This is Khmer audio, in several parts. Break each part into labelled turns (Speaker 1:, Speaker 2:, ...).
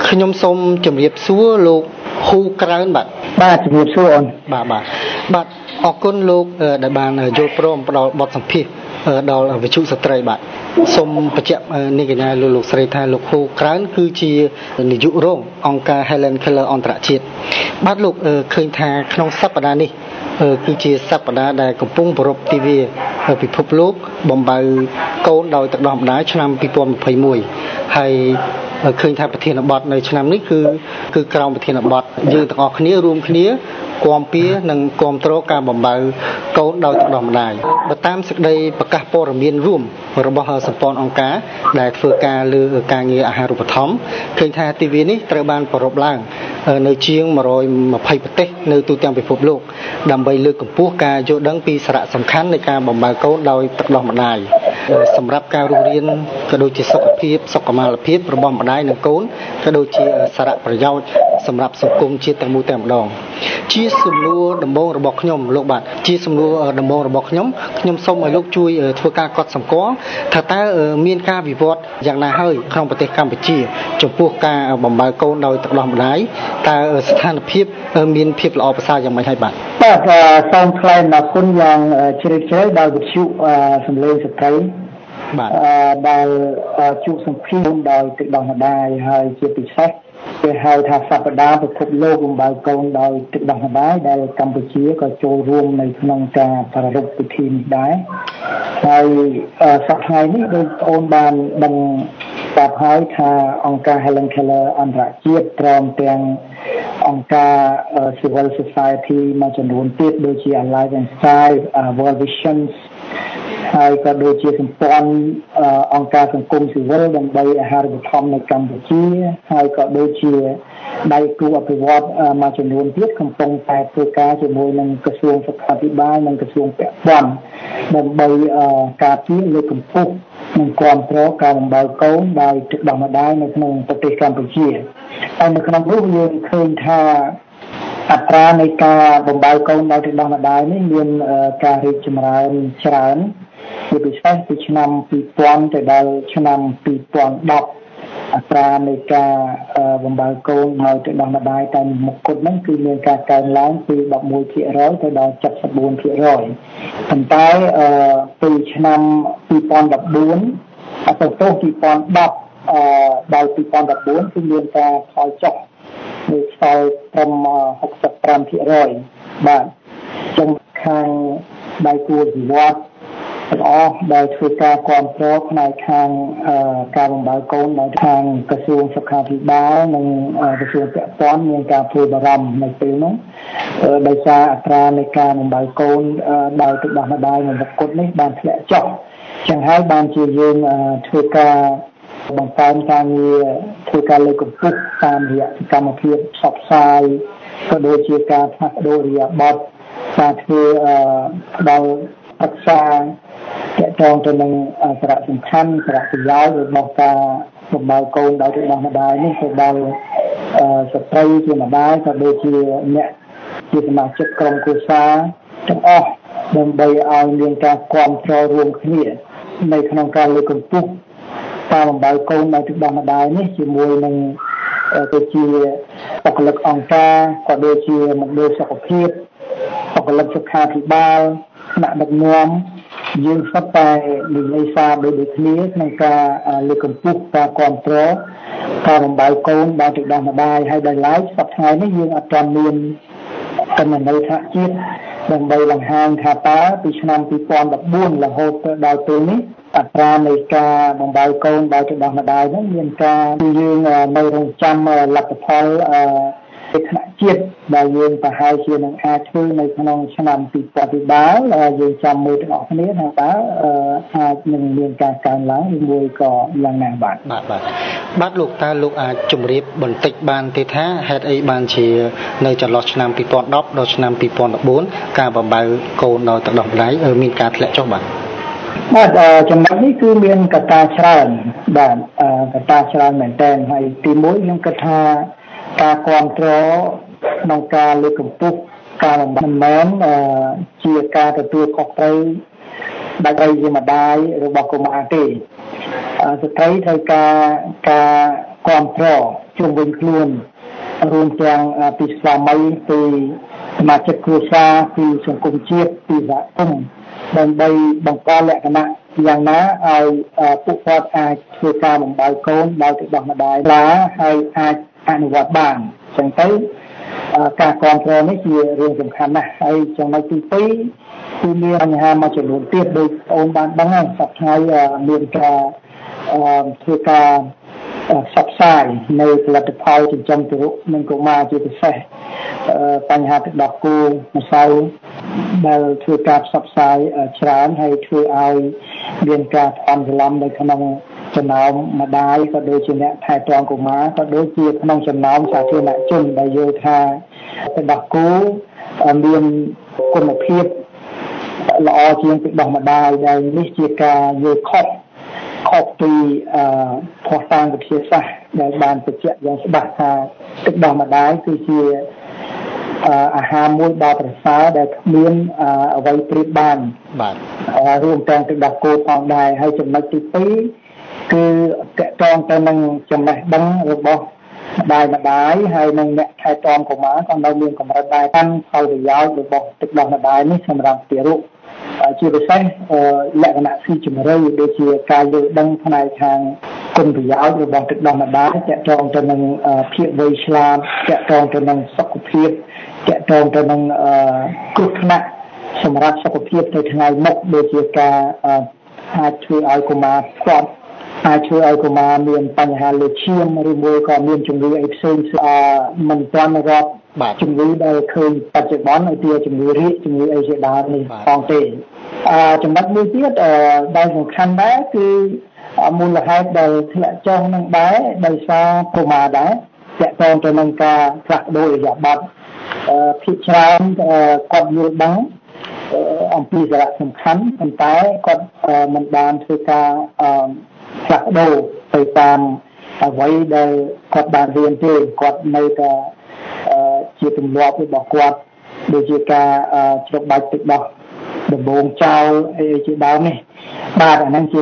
Speaker 1: ខ្ញុំសូមជម្រាបសួរលោកហ៊ូក្រើនបាទ
Speaker 2: ជម្រាបសួរអូន
Speaker 1: បាទអរគុណលោកដែលបានយល់ព្រមផ្ដល់បទសម្ភាសន៍ដល់វិទ្យុស្ត្រីបាទសូមបញ្ជាក់នាងកញ្ញាលោកស្រីថាលោកហ៊ូក្រើនគឺជានាយករងអង្គការ Helen Keller អន្តរជាតិបាទលោកឃើញថាក្នុងសប្តាហ៍នេះគឺជាសប្តាហ៍ដែលកំពុងប្រពៃទិវាពិភពលោកបំបៅកូនដោយទឹកដោះម្ដាយឆ្នាំ2021ហើយឃើញថាប្រធានបទនៅឆ្នាំនេះគឺក្រោមប្រធានបទយើងទាំងអស់គ្នារួមគ្នាគាំពៀនិងគាំទ្រការបំបៅកូនដោយទឹកដោះម្ដាយបើតាមសេចក្តីប្រកាសព័ត៌មានរួមរបស់សម្ព័ន្ធអង្គការដែលធ្វើការលើការងារអាហារូបត្ថម្ភឃើញថាទិវានេះត្រូវបានប្រារព្ធឡើងនៅជាង120ប្រទេសនៅទូទាំងពិភពលោកដើម្បីលើកកម្ពស់ការយល់ដឹងពីសារៈសំខាន់នៃការបំបៅកូនដោយទឹកដោះម្ដាយសម្រាប់ការរស់រានក៏ដូចជាសុខុមាលភាពរបស់ម្ដាយនិងកូនក៏ដូចជាសារៈប្រយោជន៍សម្រាប់សង្គមជាតិទាំងមូលតែម្ដងជាសំណួរដំបូងរបស់ខ្ញុំលោកបាទជាសំណួរដំបូងរបស់ខ្ញុំសូមឲ្យលោកជួយធ្វើការកត់សម្គាល់ថាតើមានការវិវត្តយ៉ាងណាហើយក្នុងប្រទេសកម្ពុជាចំពោះការបំបៅកូនដោយទឹកដោះម្ដាយតើស្ថានភាពមានភាពល្អប្រសើរយ៉ាងម៉េចហើយបាទ
Speaker 2: សូមថ្លែងអំណរគុណយ៉ាងជ្រាលជ្រៅដល់វិទ្យុសំឡេងស្ត្រី
Speaker 1: បាទ
Speaker 2: ដែលជួបសម្ភាសន៍ដោយទឹកដោះម្ដាយហើយជាពិសេសគេហៅថាសប្តាហ៍ពិភពលោកបំបៅកូនដោយទឹកដោះម្ដាយដែលកម្ពុជាក៏ចូលរួមនៅក្នុងការប្រារព្ធពិធីនេះដែរហើយសប្តាហ៍នេះដូចបងប្អូនបានដឹងស្រាប់ហើយថាអង្គការ Helen Keller អន្តរជាតិព្រមទាំងអង្គការ Civil Society មួយចំនួនទៀតដូចជា Alliance Five World Vision ហើយក៏ដូចជាសម្ព័ន្ធអង្គការសង្គមស៊ីវិលដើម្បីអាហារូបត្ថម្ភនៅកម្ពុជាហើយក៏ដូចជាដៃគូអភិវឌ្ឍន៍មួយចំនួនទៀតកំពុងតែធ្វើការជាមួយនឹងក្រសួងសុខាភិបាលនិងក្រសួងពាក់ព័ន្ធដើម្បីការពារលើកកម្ពស់និងគាំទ្រការបំបៅកូនដោយទឹកដោះម្ដាយនៅក្នុងប្រទេសកម្ពុជាហើយនៅក្នុងនោះយើងឃើញថាអត្រានៃការបំបៅកូនដោយទឹកដោះម្ដាយនេះមានការរីកចម្រើនច្រើនជាពិសេសពីឆ្នាំ2000ទៅដល់ឆ្នាំ2010អត្រានៃការបំបៅកូនដោយទឹកដោះម្ដាយតាមមុខគត់ហ្នឹងគឺមានការកើនឡើងពី11%ទៅដល់74%ប៉ុន្តែពីឆ្នាំ2014ទៅ2010ដល់2014គឺមានការថយចុះនៅខ្សោយត្រឹម65%បាទចំខាងដៃគូវិវត្តទាំងអស់ដែលធ្វើការគ្រប់គ្រងផ្នែកខាងការបំបៅកូនដោយខាងក្រសួងសុខាភិបាលនិងក្រសួងពាក់ព័ន្ធមានការព្រួយបារម្ភនៅពេលនោះដោយសារអត្រានៃការបំបៅកូនដោយទឹកដោះម្ដាយនៅមុខគត់នេះបានធ្លាក់ចុះចឹងហើយបានជាយើងធ្វើការបង្កើនការងារធ្វើការលើកកម្ពស់តាមរយៈសកម្មភាពផ្សព្វផ្សាយក៏ដូចជាការផ្លាស់ប្ដូរឥរិយាបថការធ្វើផ្ដល់ប្រឹក្សាទាក់ទងទៅនឹងសារៈសំខាន់សារៈប្រយោជន៍របស់ការបំបៅកូនដោយទឹកដោះម្ដាយនេះទៅដល់ស្ត្រីជាម្ដាយក៏ដូចជាអ្នកជាសមាជិកក្រុមគ្រួសារទាំងអស់ដើម្បីឲ្យមានការគាំទ្ររួមគ្នានៅក្នុងការលើកកម្ពស់ការបំបៅកូនដោយទឹកដោះម្ដាយនេះជាមួយនឹងទៅជាបុគ្គលិកអង្គការក៏ដូចជាមណ្ឌលសុខភាពបុគ្គលិកសុខាភិបាលថ្នាក់ដឹកនាំយើងសុទ្ធតែនិយាយសារដូចគ្នាក្នុងការលើកកម្ពស់ការគាំទ្រការបំបៅកូនដោយទឹកដោះម្ដាយហើយដល់ឡែកសប្តាហ៍នេះយើងអត់ទាន់មានកម្មវិធីថ្នាក់ជាតិដើម្បីបង្ហាញថាតើពីឆ្នាំ2014រហូតដល់ពេលនេះអត្រានៃការបំបៅកូនដោយទឹកដោះម្ដាយនោះមានការយើងនៅរងចាំលទ្ធផលថ្នាក់ជាតិដែលយើងប្រហែលជានឹងអាចធ្វើនៅក្នុងឆ្នាំ2020យើងចាំមើលទាំងអស់គ្នាថាតើអាចនឹងមានការកើនឡើងឬមួយក៏យ៉ាងណា
Speaker 1: បាទលោកតើលោកអាចជម្រាបបន្តិចបានទេថាហេតុអីបានជានៅចន្លោះឆ្នាំ2010ដល់ឆ្នាំ2014ការបំបៅកូនដោយទឹកដោះម្ដាយមានការធ្លាក់ចុះបាទ
Speaker 2: ចំណុចនេះគឺមានកត្តាច្រើនបាទកត្តាច្រើនមែនទែនហើយទីមួយខ្ញុំគិតថាការគ្រប់គ្រងក្នុងការលើកកម្ពស់ការបំមិនមែនជាការទទួលខុសត្រូវដែលជាម្ដាយរបស់កុមារទេស្ត្រីត្រូវការគ្រប់គ្រងជុំវិញខ្លួនរួមទាំងពីស្វាមីពីសមាជិកគ្រួសារពីសង្គមជាតិពីសហគមន៍ដើម្បីបង្កលក្ខណៈយ៉ាងណាឲ្យពួកគាត់អាចធ្វើការបំរើកូនដោយទឹកដោះម្ដាយឡាហើយអាចអនុវត្តបានអញ្ចឹងទៅការគ្រប់គ្រងនេះជារឿងសំខាន់ណាស់ហើយចំណុចទី2គឺមានបញ្ហាមួយចំនួនទៀតដោយបងអូនបានដឹងហើយសប្តាហ៍មានការធ្វើការផ្សព្វផ្សាយនៅផលិតផលចិញ្ចឹមទារកនិងកុមារជាពិសេសបញ្ហាទឹកដោះគោម្សៅដែលធ្វើការផ្សព្វផ្សាយច្រើនហើយធ្វើឲ្យមានការផ្សំច្រឡំនៅក្នុងចំណោមម្ដាយក៏ដូចជាអ្នកថែទាំកុមារក៏ដូចជាក្នុងចំណោមសាធារណជនដែលយល់ថាទឹកដោះគោមានគុណភាពល្អជាងទឹកដោះម្ដាយដែលនេះជាការយល់ខុសពីភស្តុតាងវិទ្យាសាស្ត្រដែលបានបញ្ជាក់យ៉ាងច្បាស់ថាទឹកដោះម្ដាយគឺជាអាហារមួយដ៏ប្រសើរដែលគ្មានអ្វីប្រៀបបានបាទរួមទាំងទឹកដោះគោផងដែរហើយចំណុចទី2គឺតកតងទៅនឹងចំណេះដឹងរបស់ម្ដាយហើយនិងអ្នកថែទាំកុមារក៏នៅមានកម្រិតដែរតាមផលប្រយោជន៍របស់ទឹកដោះម្ដាយនេះសម្រាប់ទារកជាពិសេសលក្ខណៈស៊ីជម្រៅដូចជាការយល់ដឹងផ្នែកខាងគុណប្រយោជន៍របស់ទឹកដោះម្ដាយតកតងទៅនឹងភាពវៃឆ្លាតតកតងទៅនឹងសុខភាពតកតងទៅនឹងគ្រោះថ្នាក់សម្រាប់សុខភាពទៅថ្ងៃមុខដូចជាការអាចជួយឲ្យកុមារគាត់អាចជួយឲ្យកុមារមានបញ្ហាលើឈាមឬមួយក៏មានជំងឺអីផ្សេងមិនទាន់រាប់ជំងឺដែលឃើញបច្ចុប្បន្នឧទាហរណ៍ជំងឺរាគជំងឺអីជាដើមនេះផងទេចំណុចមួយទៀតដែលសំខាន់ដែរគឺមូលហេតុដែលធ្លាក់ចុះនឹងដែរដោយសារកុមារដែរតកតងទៅនឹងការផ្លាស់ប្ដូរឥរិយាបថភាគច្រើនគាត់យល់ដឹងអំពីសារៈសំខាន់ប៉ុន្តែគាត់មិនបានធ្វើការផ្លាស់ប្ដូរទៅតាមអ្វីដែលគាត់បានរៀនទេគាត់នៅតែជាទម្លាប់របស់គាត់ដូចជាការច្របាច់ទឹកដោះដំបងចោលអីជាដើមនេះបាទអាហ្នឹងជា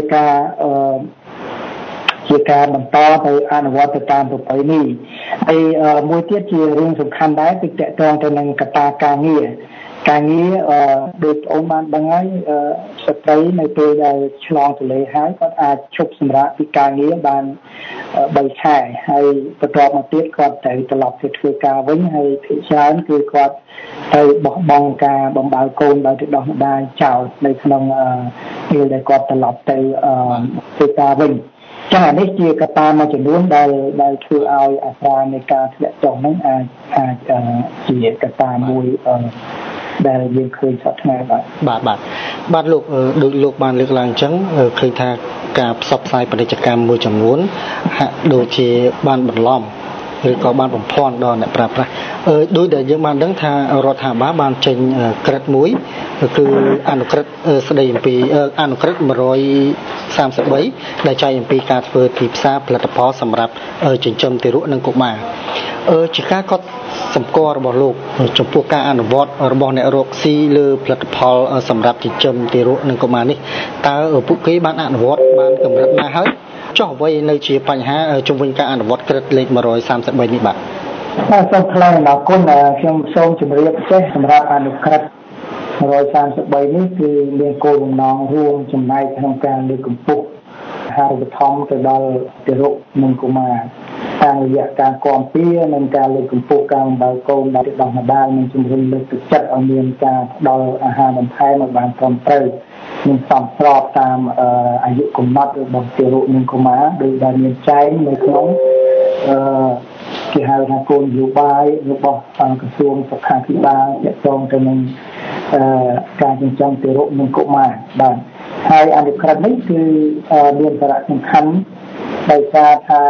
Speaker 2: ការបន្តទៅអនុវត្តទៅតាមប្រពៃណីហើយមួយទៀតជារឿងសំខាន់ដែរគឺតកតងទៅនឹងកត្តាការងារដូចបងអូនបានដឹងហើយស្ត្រីនៅពេលដែលឆ្លងទន្លេហើយគាត់អាចឈប់សម្រាកពីការងារបាន3ខែហើយបន្ទាប់មកទៀតគាត់ត្រូវត្រឡប់ទៅធ្វើការវិញហើយភាគច្រើនគឺគាត់ត្រូវបោះបង់ការបំរើកូនដោយទឹកដោះម្ដាយចោលនៅក្នុងពេលដែលគាត់ត្រឡប់ទៅធ្វើការវិញចឹងអានេះជាកត្តាមួយចំនួនដែលធ្វើឲ្យអត្រានៃការធ្លាក់ចុះហ្នឹងអាចជាកត្តាមួយដែលយើងឃើញសប្តាហ៍បាទ
Speaker 1: លោកដូចលោកបានលើកឡើងអញ្ចឹងឃើញថាការផ្សព្វផ្សាយពាណិជ្ជកម្មមួយចំនួនហាក់ដូចជាបានបន្លំឬក៏បានបំភាន់ដល់អ្នកប្រើប្រាស់ដោយដែលយើងបានដឹងថារដ្ឋាភិបាលបានចេញក្រឹត្យមួយគឺអនុក្រឹត្យស្ដីអំពីអនុក្រឹត្យ133ដែលចែងអំពីការធ្វើទីផ្សារផលិតផលសម្រាប់ចិញ្ចឹមទារកនិងកុមារជាការកត់សម្គាល់របស់លោកចំពោះការអនុវត្តរបស់អ្នករកស៊ីលើផលិតផលសម្រាប់ចិញ្ចឹមទារកនិងកុមារនេះតើពួកគេបានអនុវត្តបានកម្រិតណាហើយចុះអ្វីនៅជាបញ្ហាជំវិញការអនុវត្តក្រឹត្យលេខ133នេះបាទ
Speaker 2: សូមថ្លែងអំណរគុណខ្ញុំសូមជម្រាបចេះសម្រាប់អនុក្រឹត្យ133នេះគឺមានគោលបំណងរួមចំណែកក្នុងការលើកកម្ពស់អាហារូបត្ថម្ភទៅដល់ទារកនិងកុមារតាមរយៈការគាំពៀនិងការលើកកម្ពស់ការបំរើកូនដោយទឹកដោះម្ដាយនិងជំរុញលើកទឹកចិត្តឲ្យមានការផ្ដល់អាហារបន្ថែមឲ្យបានត្រឹមត្រូវនិងសមស្របតាមអាយុកំណត់របស់ទារកនិងកុមារដោយដែលមានចែងនៅក្នុងគេហៅថាគោលនយោបាយរបស់ក្រសួងសុខាភិបាលទាក់ទងទៅនឹងការចិញ្ចឹមទារកនិងកុមារបាទហើយអនុក្រឹត្យនេះគឺមានសារៈសំខាន់ដោយសារថា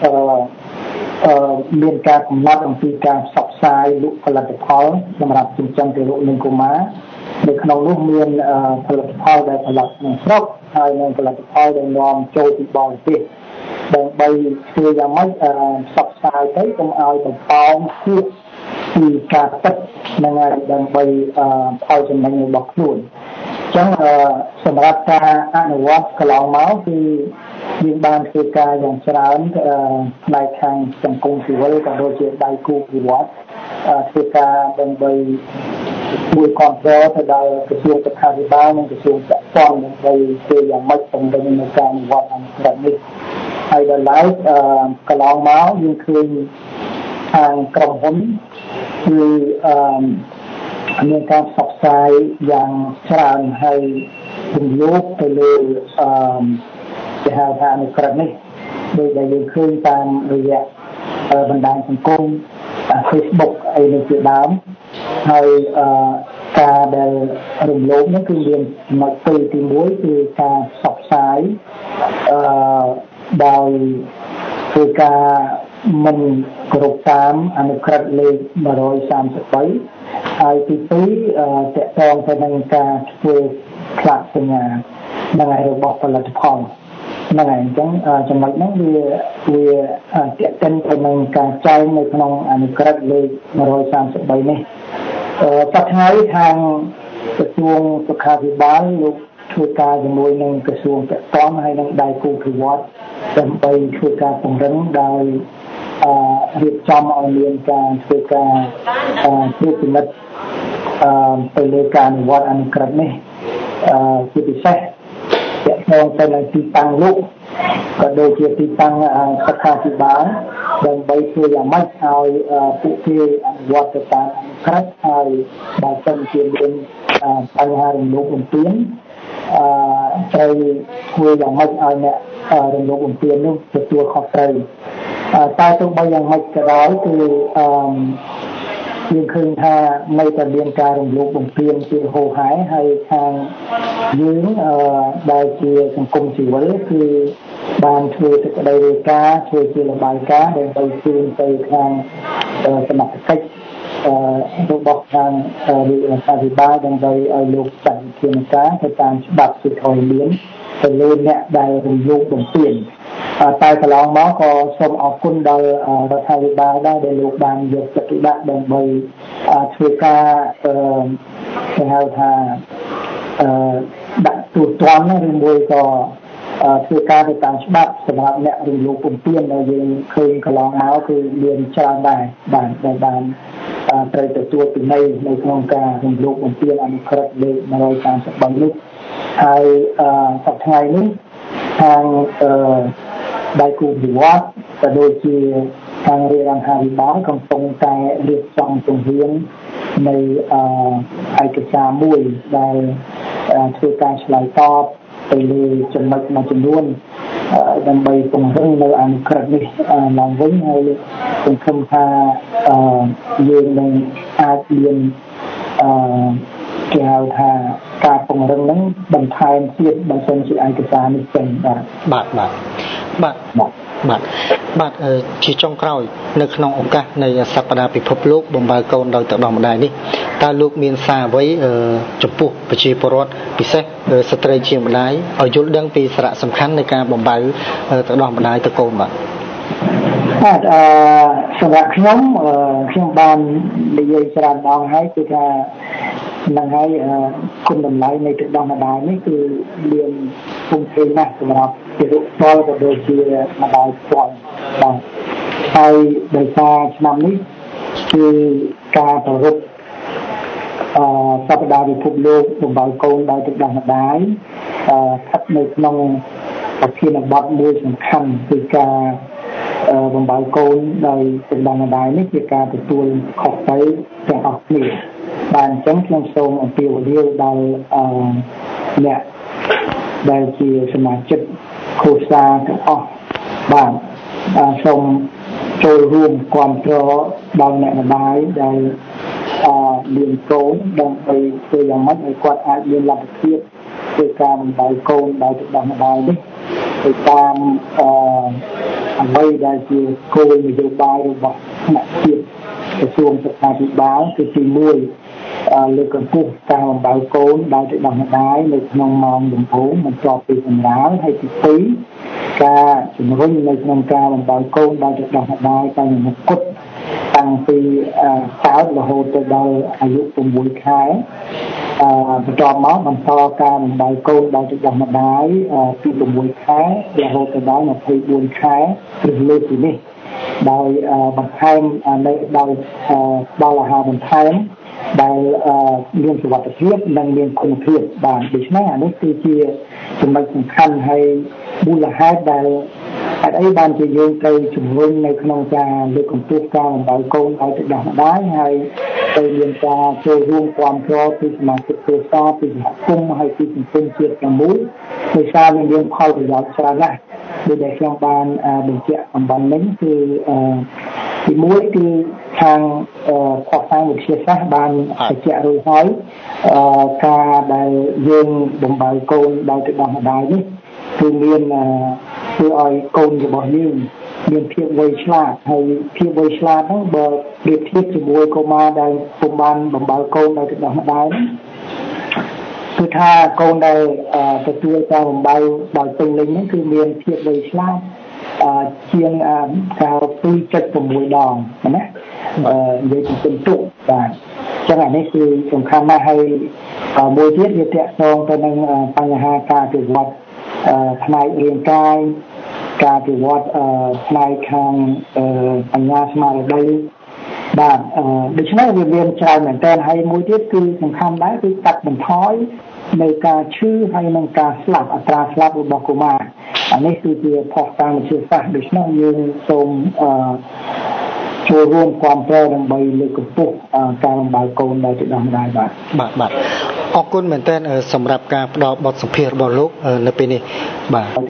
Speaker 2: មានការកំណត់អំពីការផ្សព្វផ្សាយលក់ផលិតផលសម្រាប់ចិញ្ចឹមទារកនិងកុមារនៅក្នុងនោះមានផលិតផលដែលផលិតក្នុងស្រុកហើយនិងផលិតផលដែលនាំចូលពីបរទេសដើម្បីធ្វើយ៉ាងម៉េចផ្សព្វផ្សាយទៅកុំឲ្យបំផោងគួរពីការពិតនឹងដើម្បីផលចំណេញរបស់ខ្លួនអញ្ចឹងសម្រាប់ការអនុវត្តកន្លងមកគឺយើងបានធ្វើការយ៉ាងច្រើនផ្នែកខាងសង្គមស៊ីវិលក៏ដូចជាដៃគូវិវត្តធ្វើការដើម្បីមួយគ្រប់គ្រងទៅដល់ក្រសួងសុខាភិបាលនិងក្រសួងពាក់ព័ន្ធដើម្បីធ្វើយ៉ាងម៉េចពង្រឹងនៅការអនុវត្តអនុក្រឹត្យនេះហើយដល់ឡែកកន្លងមកយើងឃើញខាងក្រុមហ៊ុនគឺមានការផ្សព្វផ្សាយយ៉ាងច្រើនហើយពន្យល់ទៅលើគេហៅថាអនុក្រឹត្យនេះដោយដែលយើងឃើញតាមរយៈបណ្ដាញសង្គម Facebook អីនេះជាដើមហើយការដែលរំលោភនេះគឺមានចំណុចទី1គឺការផ្សព្វផ្សាយដោយធ្វើការមិនគោរពតាមអនុក្រឹត្យលេខ133ហើយទី2តកតងទៅនឹងការធ្វើផ្លាកសញ្ញានឹងឯរបស់ផលិតផលហ្នឹងហើយអញ្ចឹងចំណុចហ្នឹងវាតកតិនទៅនឹងការចែងនៅក្នុងអនុក្រឹត្យលេខ133នេះតថ្ងៃខាងក្រសួងសុខាភិបាលលោកធ្វើការជាមួយនឹងក្រសួងពាក់ព័ន្ធហើយនឹងដៃគូវិវត្តដើម្បីធ្វើការពង្រឹងដោយរៀបចំឲ្យមានការធ្វើការត្រួតពិនិត្យទៅលើការអនុវត្តអនុក្រឹត្យនេះជាពិសេសទាក់ទងទៅនឹងទីតាំងលក់ក៏ដូចជាទីតាំងសុខាភិបាលដើម្បីធ្វើយ៉ាងម៉េចឲ្យពួកគេអនុវត្តទៅតាមអនុក្រឹត្យហើយបើសិនជាមានបញ្ហារំលោភបំពានត្រូវធ្វើយ៉ាងម៉េចឲ្យអ្នករំលោភបំពាននោះទទួលខុសត្រូវតែទោះបីយ៉ាងម៉េចក៏ដោយគឺយើងឃើញថានៅតែមានការរំលោភបំពានជាហូរហែហើយខាងយើងដែលជាសង្គមស៊ីវិលគឺបានធ្វើសេចក្តីរាយការណ៍ធ្វើជារបាយការណ៍ដើម្បីជូនទៅខាងសមត្ថកិច្ចរបស់ខាងរដ្ឋាភិបាលដើម្បីឲ្យលោកចាត់វិធានការទៅតាមច្បាប់ជាធរមានទៅលើអ្នកដែលរំលោភបំពានតែកន្លងមកក៏សូមអរគុណដល់រដ្ឋាភិបាលដែរដែលលោកបានយកចិត្តទុកដាក់ដើម្បីធ្វើការគេហៅថាដាក់ទូទាត់ឬមួយក៏ធ្វើការទៅតាមច្បាប់សម្រាប់អ្នករំលោភបំពានដែលយើងឃើញកន្លងមកគឺមានច្រើនដែរបានត្រូវទទួលពិន័យនៅក្នុងការរំលោភបំពានអនុក្រឹត្យលេខ133នេះហើយសប្តាហ៍នេះខាងដៃគូវិវត្តក៏ដូចជាខាងរាជរដ្ឋាភិបាលកំពុងតែរៀបចំជំហាននៃឯកសារមួយដែលធ្វើការឆ្លើយតបទៅលើចំណុចមួយចំនួនដើម្បីពង្រឹងនៅអនុក្រឹត្យនេះឡើងវិញហើយសង្ឃឹមថាយើងនឹងអាចមានគេហៅថាការពង្រឹងនឹងបន្ថែមទៀតបើសិនជាឯកសារនេះចេញបាទជាចុងក្រោយនៅក្នុងឱកាសនៃសប្តាហ៍ពិភពលោកបំរើកូនដោយទឹកដោះម្ដាយនេះតើលោកមានសារអ្វីចំពោះប្រជាពលរដ្ឋពិសេសស្ត្រីជាម្ដាយឲ្យយល់ដឹងពីសារៈសំខាន់នៃការបំរើទឹកដោះម្ដាយទៅកូនបាទសម្រាប់ខ្ញុំបាននិយាយច្រើនដងហើយគឺថានឹងហើយគុណតម្លៃនៃទឹកដោះម្ដាយនេះគឺមានធំធេងណាស់សម្រាប់ជារូបផ្ទាល់ក៏ដូចជាម្ដាយផ្ទាល់បាទហើយដោយសារឆ្នាំនេះគឺការប្រពៃសប្តាហ៍ពិភពលោកបំរើកូនដោយទឹកដោះម្ដាយស្ថិតនៅក្នុងប្រធានបទមួយសំខាន់គឺការបំរើកូនដោយទឹកដោះម្ដាយនេះជាការទទួលខុសត្រូវទាំងអស់គ្នាបាទអញ្ចឹងខ្ញុំសូមអំពាវនាវដល់អ្នកដែលជាសមាជិកគ្រួសារទាំងអស់បាទសូមចូលរួមគាំទ្រដល់អ្នកម្ដាយដែលមានកូនដើម្បីធ្វើយ៉ាងម៉េចឲ្យគាត់អាចមានលទ្ធភាពធ្វើការបំរើកូនដោយទឹកដោះម្ដាយនេះទៅតាមអ្វីដែលជាគោលនយោបាយរបស់ថ្នាក់ជាតិក្រសួងសុខាភិបាលគឺទី1លើកកម្ពស់ការបំរើកូនដោយទឹកដោះម្ដាយនៅក្នុងម៉ោងដំបូងបន្ទាប់ពីសម្រាលហើយទី2ការជំរុញនៅក្នុងការបំរើកូនដោយទឹកដោះម្ដាយតាមមុខគត់តាំងពីតើរហូតទៅដល់អាយុ6ខែបន្ទាប់មកបន្តការបំរើកូនដល់ទឹកដោះម្ដាយពី6ខែរហូតទៅដល់24ខែឬលើសពីនេះដោយបន្ថែមនៅដោយដល់អាហារបន្ថែមដែលមានសុវត្ថិភាពនិងមានគុណភាពបាទដូច្នេះអានេះគឺជាចំណុចសំខាន់ហើយមូលហេតុដែលហេតុអីបានជាយើងទៅជំរុញនៅក្នុងការលើកកម្ពស់ការបំរើកូនឲ្យទៅដល់ម្ដាយហើយទៅមានការចូលរួមគាំទ្រពីសមាជិកគ្រួសារពីសហគមន៍ហើយពីសង្គមជាតិទាំងមូលដោយសារវាមានផលប្រយោជន៍ច្រើនណាស់ដូចដែលខ្ញុំបានបញ្ជាក់អំបញ្ញមិញគឺទីមួយគឺខាងផ្សព្វផ្សាយវិទ្យាសាស្ត្របានបញ្ជាក់រួចហើយការដែលយើងបំរើកូនដល់ទៅដល់ម្ដាយនេះគឺមានធ្វើឲ្យកូនរបស់យើងមានភាពវៃឆ្លាតហើយភាពវៃឆ្លាតហ្នឹងបើប្រៀបធៀបជាមួយកុមារដែលពុំបានបំរើកូនដល់ទៅដល់ម្ដាយគឺថាកូនដែលទទួលការបំរើដោយពេញលេញហ្នឹងគឺមានភាពវៃឆ្លាតជាងការ2.6 ដងណានិយាយពីពិន្ទុបាទចឹងអានេះគឺសំខាន់ណាស់ហើយមួយទៀតវាទាក់ទងទៅនឹងបញ្ហាការអភិវឌ្ឍផ្នែករាងកាយការអភិវឌ្ឍផ្នែកខាងបញ្ញាស្មារតីបាទដូច្នេះវាមានច្រើនមែនទែនហើយមួយទៀតគឺសំខាន់ដែរគឺកាត់បន្ថយនៅការឈឺហើយនិងការស្លាប់អត្រាស្លាប់របស់កុមារអានេះគឺជាផុសតាងវិទ្យាសាស្ត្រដូច្នេះយើងសូមចូលរួមគាំទ្រដើម្បីលើកកម្ពស់ការបំរើកូនដល់ទៅដល់ម្ដាយបាទ
Speaker 1: អរគុណមែនទែនសម្រាប់ការផ្ដល់បទសម្ភាសន៍របស់លោកនៅពេលនេះបាទ